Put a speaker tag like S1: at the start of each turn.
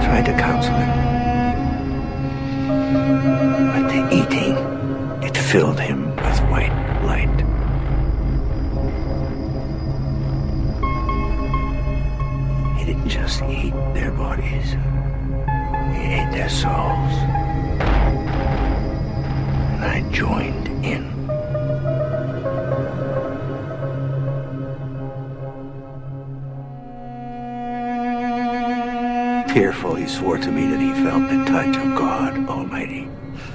S1: tried to counsel him, but the eating, it filled him with white light. He didn't just eat their bodies, he ate their souls. And I joined in. Tearful, he swore to me that he felt the touch of God Almighty.